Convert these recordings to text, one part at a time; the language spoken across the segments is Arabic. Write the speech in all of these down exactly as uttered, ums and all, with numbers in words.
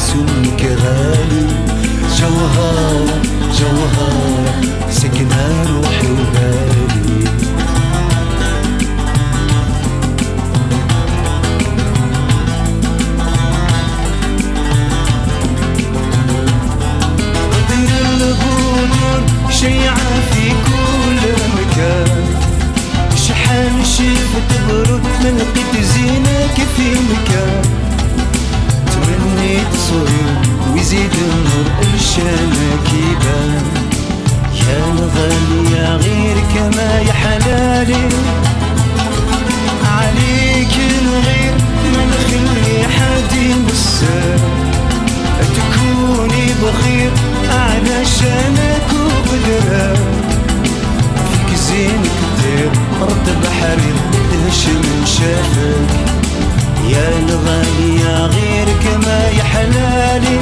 سمك غالي. جوهرة جوهرة سكنة روحي وبالي. طير الغنون شيعة في كل مكان. شحال شفت برد ما لقيت زينك في مكان. تمنيت صغير ويزيد النور الشانك يبان. يا الغالية غيرك ما يا حلالي. عليك الغير ما نخلي حد يمسك. تكوني بخير علشانك وقدرة. فيك زين كتير رد بحرير دهش من شافك. يا الغالية غيرك ما يا حلالي.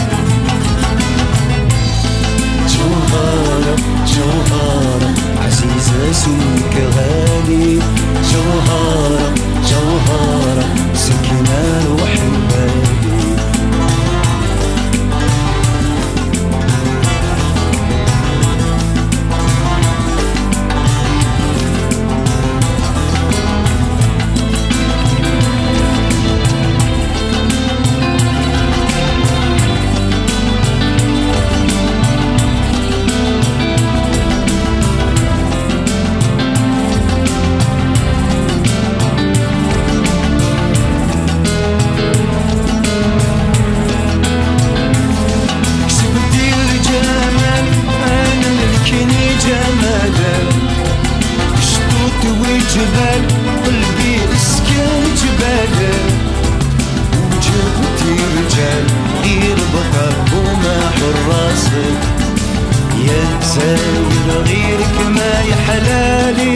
جوهرة جوهرة عزيزة سمك غالي. جوهرة جوهرة سكنة روحي وبالي. جبال قلبي اسكن جباله. وجبتي رجال غير بطل وما حراسك. يا ساير غيرك ما يا حلالي.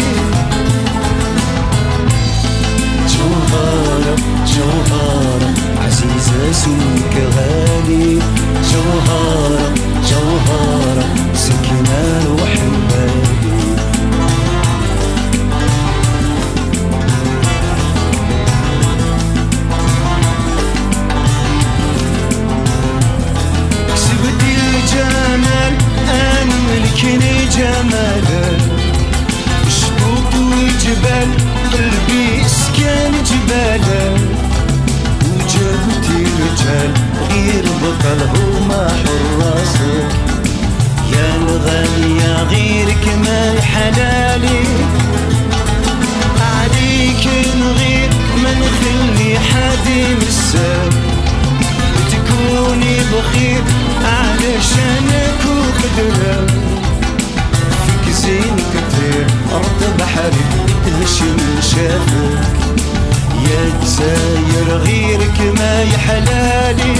جوهرة جوهرة عزيزة سمك غالي. جوهرة جوهرة سكنة روحي وبالي. جمال أنا ملكني جمالك. شطوط وجبال قلبي اسكن جبالك. وجبتي رجال غير بطل هما حراسك. يا الغالية غيرك ما حلالي. عليك نغير ما نخلي حد يمسك. تكوني بخير علشانك وقدرة. فيك زين كتير أرض بحري دهش من شافك. يا جزاير غيرك ما يا حلالي.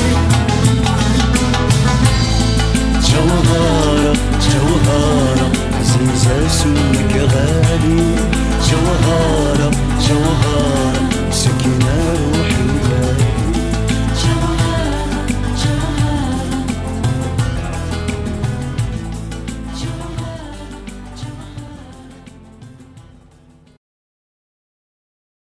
جوهرة جوهرة عزيزة سمك غالي. جوهرة جوهرة